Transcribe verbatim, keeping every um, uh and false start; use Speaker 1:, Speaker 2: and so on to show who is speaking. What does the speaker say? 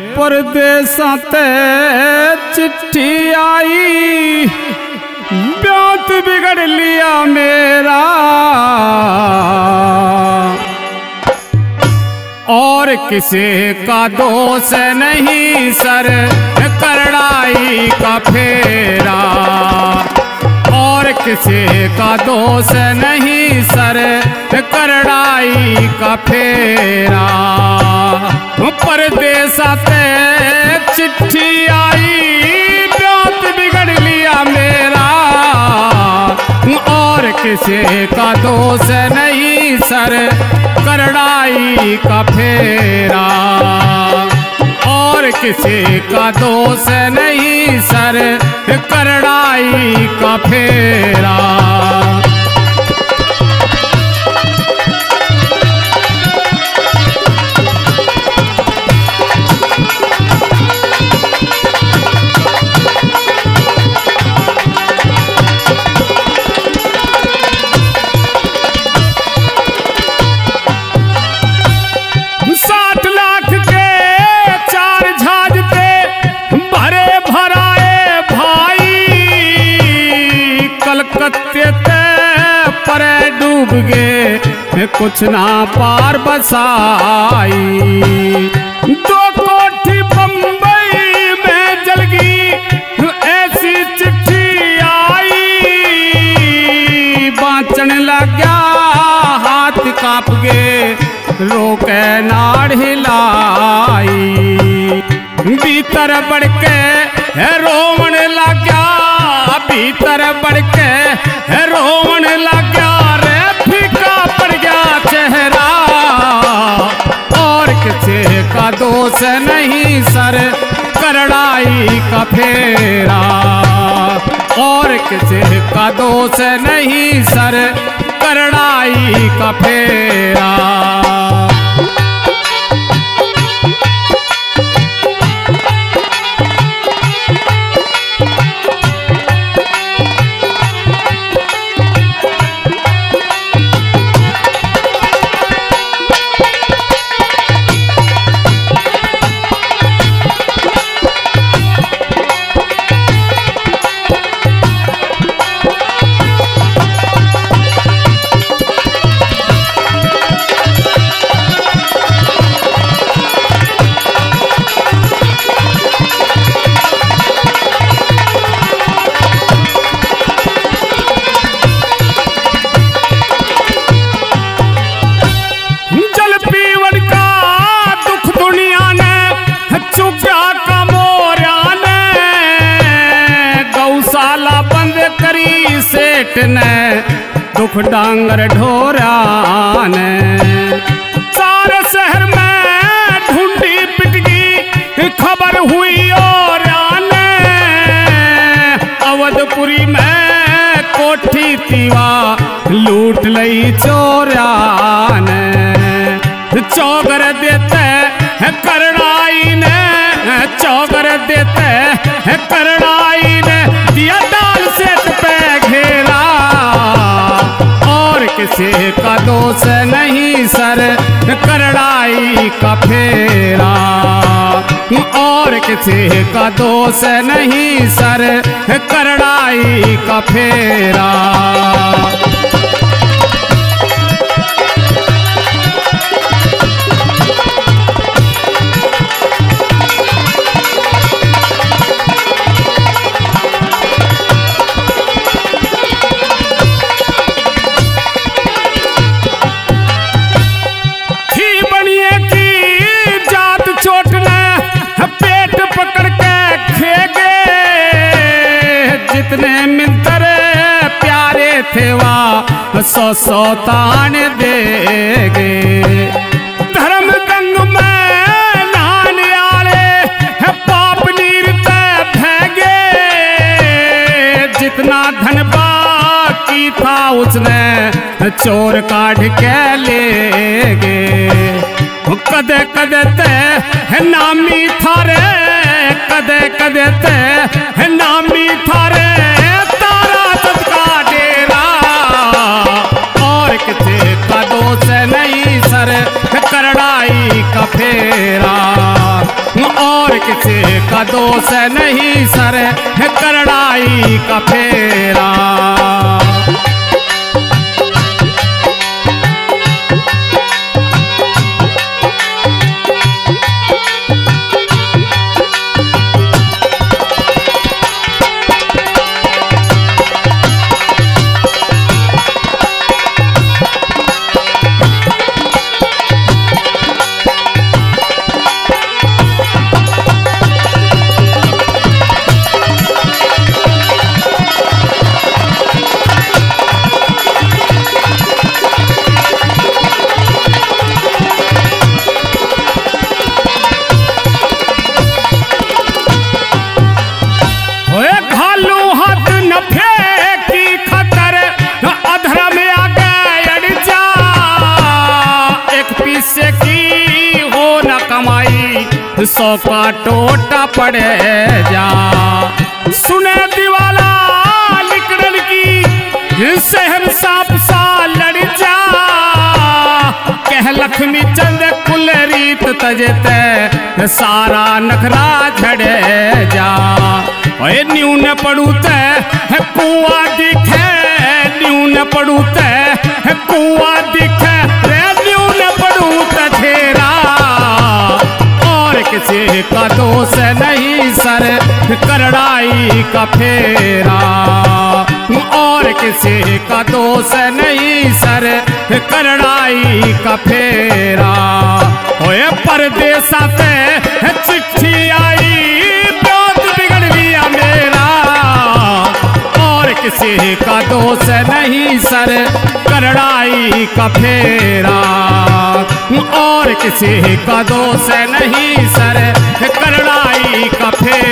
Speaker 1: परदेसा ते चिट्ठी आई, ब्यात बिगड़ लिया मेरा, और किसी का दोष नहीं सर करड़ाई का फेरा, और किसी का दोष नहीं सर करड़ाई का फेरा। परदेसा ते चिट्ठी आई, ब्यात बिगड़ लिया मेरा, और किसी का दोष नहीं सर करड़ाई का फेरा, और किसी का दोष नहीं सर करड़ाई का फेरा। डूब गे कुछ ना पार बसाई, दो कोठी बंबई में जल गई ऐसी चिट्ठी आई, बाँचन लग गया हाथ काँप गे रोके नाड़ हिलाई, भीतर बढ़ के रोवन लग गया, भीतर बढ़ के रोवन लग गया, किसी का दोष नहीं सर करड़ाई का फेरा, और किसी का दोष नहीं सर करड़ाई का फेरा। ने दुख डांगर ढोरा ने, चार शहर में ढूंढी पिटगी खबर हुई और आने, अवधपुरी में कोठी तीवा लूट लई चोरा ने, चौगर देते करड़ाई ने, चौगर देते करड़ाई ने, दिया डाल से पे घेरा, और किसी का दोष नहीं सर करड़ाई का फेरा, और किसी का दोष नहीं सर करड़ाई का फेरा। जितने मित्र प्यारे थे वा सौ सौ तान देगे, धर्म गंग में नहाने आले पाप नीर ते भैगे, जितना धन बाकी था उसने चोर काढ़ के ले गे, कदे कदे ते नामी थारे, कदे कदे ते नामी थारे, तारा सबका डेरा, और किसी का दोष नहीं सर करड़ाई का फेरा, और का दोष नहीं सर करड़ाई का फेरा। सौ का टोटा पड़े जा सुने दीवाला लिकड़न की सहन साप सा लड़ जा कह लक्ष्मी चंद कुल रीत तजते सारा नखरा झड़े जा। ओए न्यू न पड़ू ते कुआ दिखे न्यू न पड़ू ते कुआ दिखे रे न्यू न पड़ू तेरा किसी का दोष नहीं सर करड़ाई का फेरा। और किसी का दोष नहीं सर करड़ाई का फेरा। ओए परदेसा से चिट्ठी आई बहुत बिगड़ गया मेरा। और किसी का दोष नहीं सर करड़ाई का फेरा। और किसी का दोष नहीं सर करड़ाई का फेरा।